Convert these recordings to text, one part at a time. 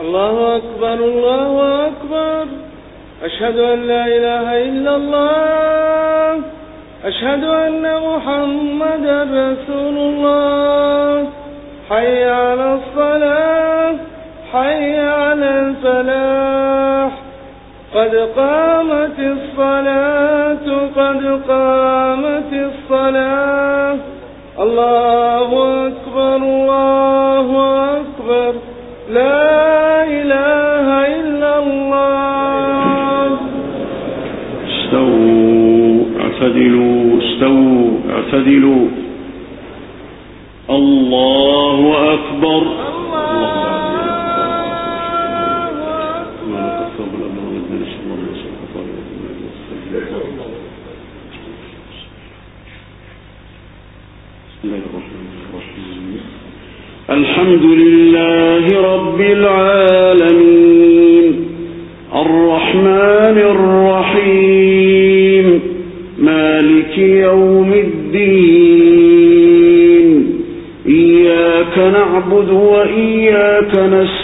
الله أكبر الله أكبر. أشهد أن لا إله إلا الله. أشهد أن محمدا رسول الله. حي على الصلاة حي على الفلاح. قد قامت الصلاة قد قامت الصلاة. الله أكبر الله أكبر. لا إله إلا الله. استووا اعتدلوا استووا اعتدلوا. الله أكبر. الحمد لله رب العالمين الرحمن الرحيم مالك يوم الدين إياك نعبد وإياك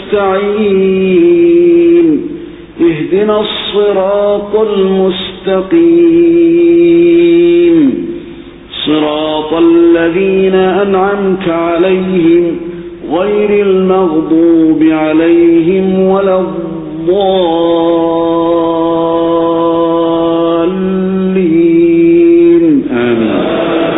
نستعين اهدنا الصراط المستقيم صراط الذين أنعمت عليهم غير المغضوب عليهم ولا الضالين آمين.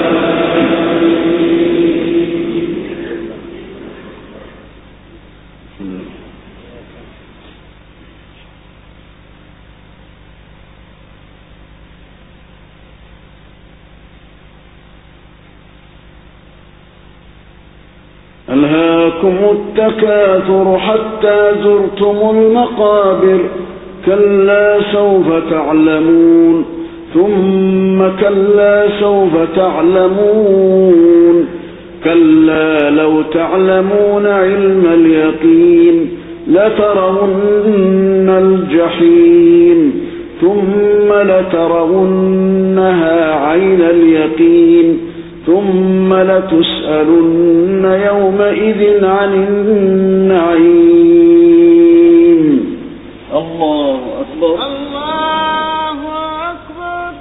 ألهاكم التكاثر حتى زرتم المقابر كلا سوف تعلمون ثم كلا سوف تعلمون كلا لو تعلمون علم اليقين لترون الجحيم ثم لترونها عين اليقين ثم لتسألن يومئذ عن النعيم. الله أكبر الله أكبر.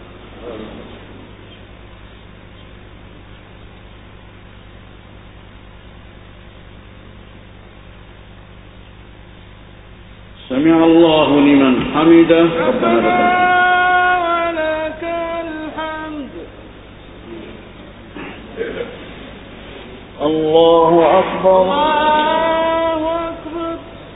سمع الله لمن حمده ربنا لك الحمد. الله أكبر. الله أكبر.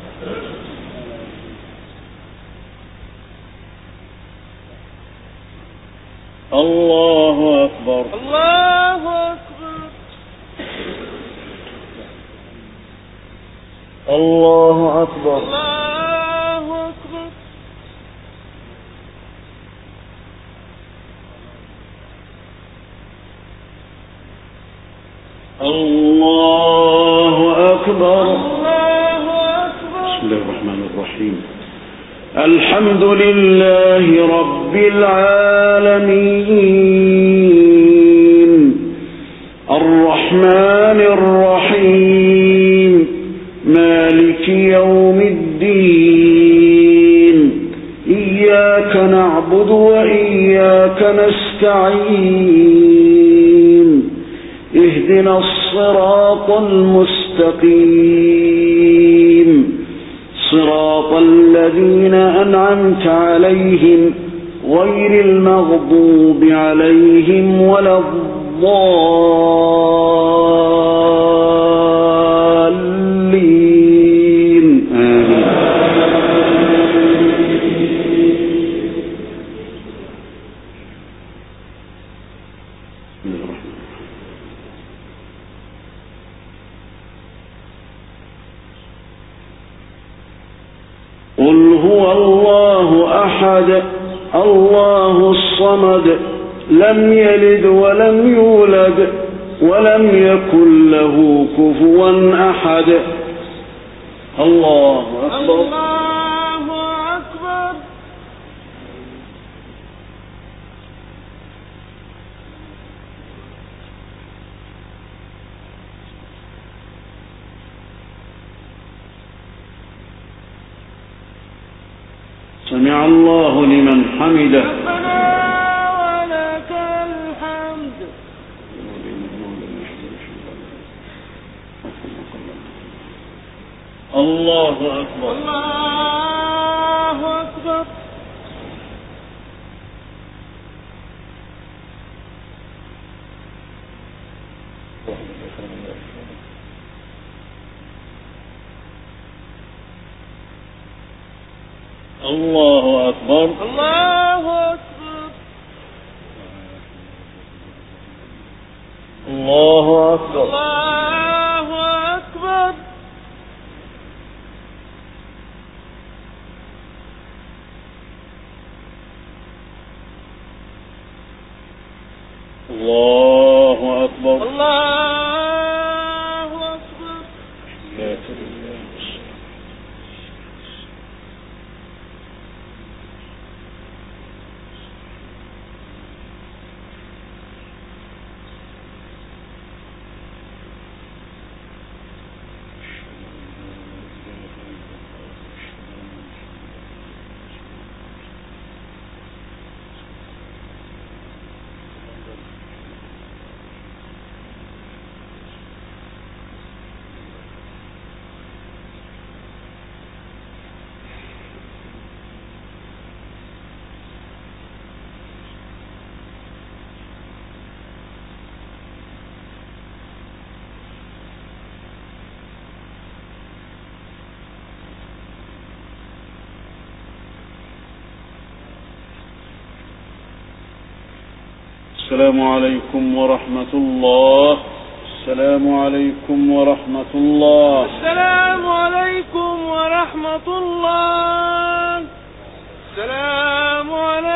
الله أكبر. الله أكبر. الله أكبر. الله أكبر. الله أكبر. الله أكبر. بسم الله الرحمن الرحيم. الحمد لله رب العالمين الرحمن الرحيم مالك يوم الدين إياك نعبد وإياك نستعين اهدنا الصراط المستقيم صراط الذين أنعمت عليهم غير المغضوب عليهم ولا الضالين آمين. قل هو الله أحد الله الصمد لم يلد ولم يولد ولم يكن له كفوا أحد. الله أكبر. الله أكبر. سمع الله لمن حمده. ربنا ولك الحمد. الله أكبر. الله أكبر. الله أكبر. الله أكبر. الله أكبر. الله أكبر. الله أكبر. الله أكبر. السلام عليكم ورحمة الله. السلام عليكم ورحمة الله. السلام عليكم ورحمة الله. السلام عليكم.